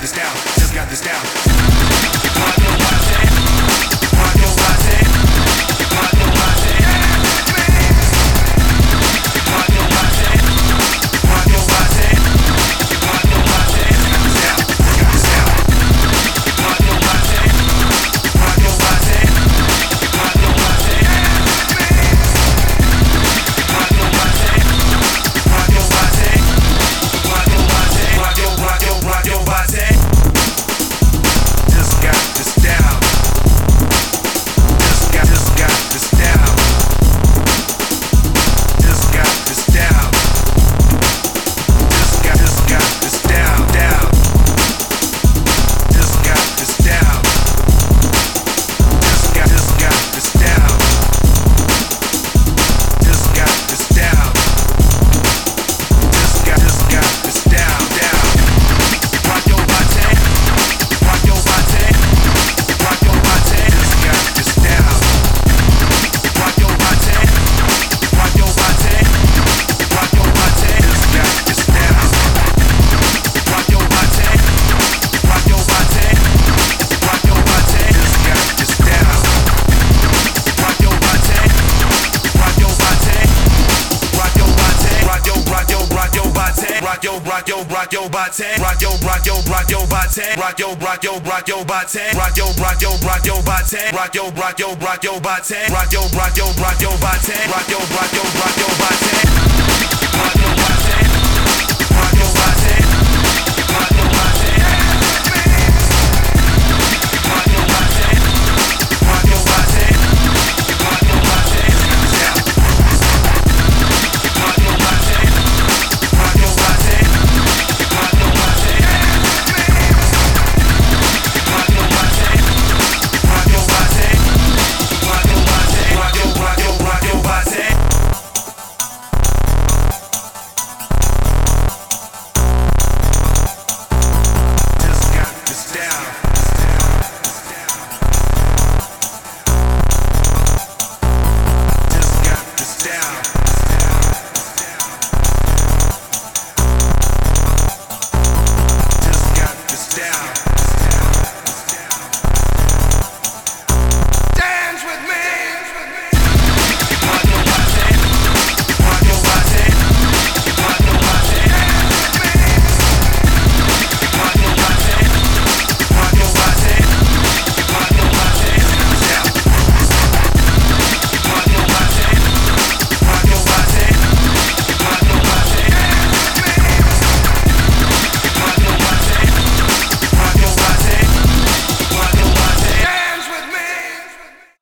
this down, just got this down. Rock your body, rock your body, rock your body. Rock your body, rock your body, rock your body. Just got this down. Rock your body, rock your body, rock your body. Rock your body, rock your body, rock your body, rock your body. Just got this down. Just got this down. Just got this down. Just got this down, down. Just got this down. Just got this down. Just got this down. Just got this down, down. Rock your body, rock your body, rock your body. Just got this down. Rock your body, rock your body, rock your body. Just got this down. Rock your body, rock your body, rock your body. Just got this down. Rock your body, rock your body, rock your body, rock your body, rock your body, rock your body, rock your body, rock your body, rock your body, rock your body, rock your body, rock your body, rock your body, rock your body, rock your body, rock your body, rock your body, rock your body.